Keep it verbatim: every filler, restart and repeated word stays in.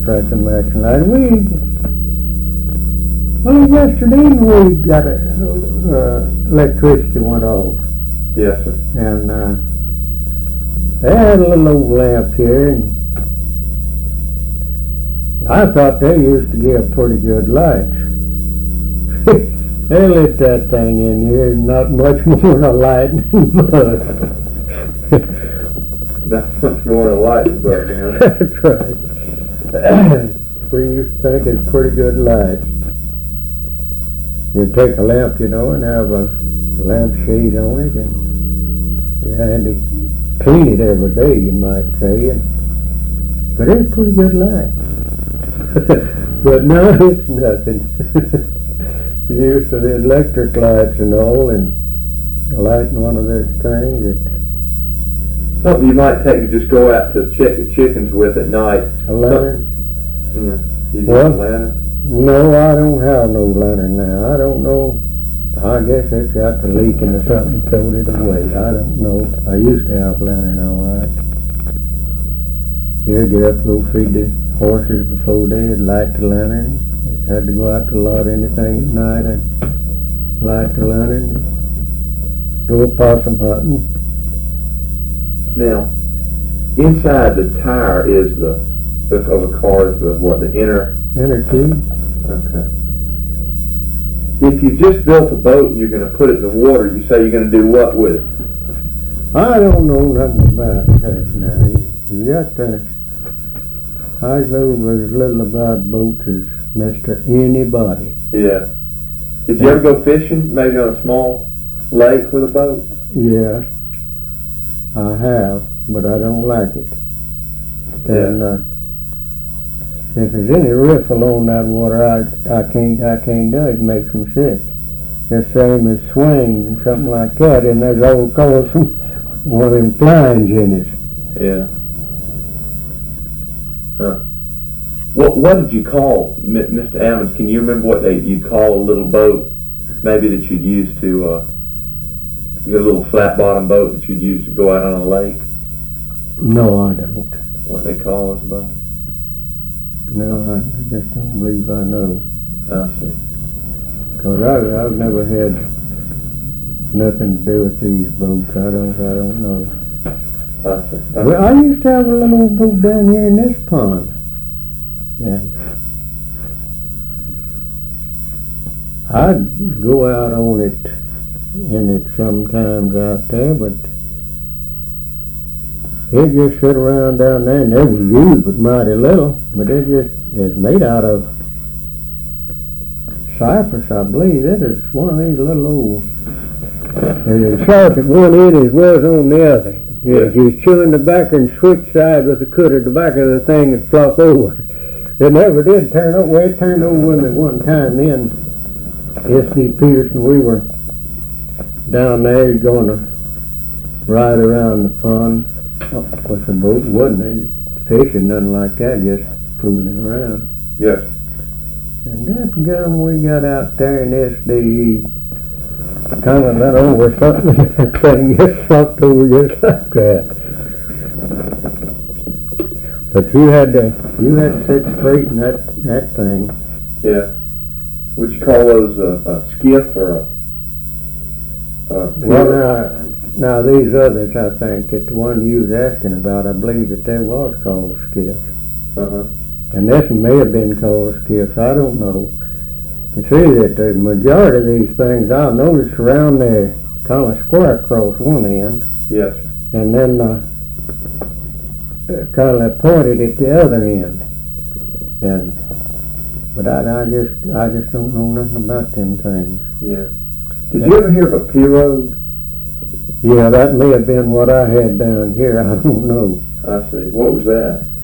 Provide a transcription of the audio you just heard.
strike a match and light it. We, well, yesterday we got a, uh, electricity went off. Yes, sir. And uh, they had a little old lamp here, and I thought they used to give pretty good lights. They lit that thing in here, not much more than a lightning bug. Not much more than a lightning bug, man. That's right. We used to think it's pretty good lights. You'd take a lamp, you know, and have a lampshade on it, and you had to clean it every day, you might say. And, but it's pretty good light. But now it's nothing. Used to the electric lights and all, and lighting one of those things. It's something you might take to just go out to check the chickens with at night. A lantern? Mm. You use What? a lantern? No, I don't have no lantern now. I don't know. I guess it's got to leaking or something, throwed it away. I don't know. I used to have a lantern, all right. Here, get up, go feed the horses before they'd light the lantern. Had to go out to lot anything at night. I'd light the lantern, go possum hunting. Now, inside the tire is the, the of a car is the what the inner. Inner tube. Okay. If you just built a boat and you're going to put it in the water, you say you're going to do what with it? I don't know nothing about that now. You, you got to. I know as little about boats as Mister Anybody. Yeah. Did you ever go fishing, maybe on a small lake with a boat? Yes, I have, but I don't like it. And Yeah. uh, if there's any riffle on that water, I I can't I can't do it. It makes me sick. The same as swings and something like that, and there's old calls from one of them flies in it. Yeah. Huh. What what did you call, M- Mister Ammons? Can you remember what they you'd call a little boat, maybe that you'd use to, uh, you got a little flat bottom boat that you'd use to go out on a lake? No, I don't. What they call this boat? No, I just don't believe I know. I see. Cause I've I've never had nothing to do with these boats. I don't I don't know. I see. I Well, I used to have a little old boat down here in this pond. Yeah. I'd go out on it in it sometimes out there, but it just sit around down there and there was used but mighty little. But it just it's made out of cypress, I believe. It is one of these little old, and as sharp at one end as well as on the other. Yes, you was chewing the back and switch side with the cutter, the back of the thing would flop over. It never did turn over. Well, it turned over with me one time then. S D Peterson, we were down there going to ride around the pond with the boat. Wasn't it? Fishing, nothing like that, just fooling around. Yes. And that gum we got out there in S D E kind of let over something, that thing just flopped over just like that. But you had to, you had to sit straight in that, that thing. Yeah. Would you call those a, a skiff or a, a Well, now, now these others, I think, that the one you was asking about, I believe that they was called skiffs. Uh-huh. And this may have been called skiffs, I don't know. You see that the majority of these things I've noticed around there kind of square across one end, Yes. and then uh, kind of pointed at the other end. And but I, I just I just don't know nothing about them things. Yeah. Did you ever hear of a pirogue? Yeah, that may have been what I had down here. I don't know. I see. What was that?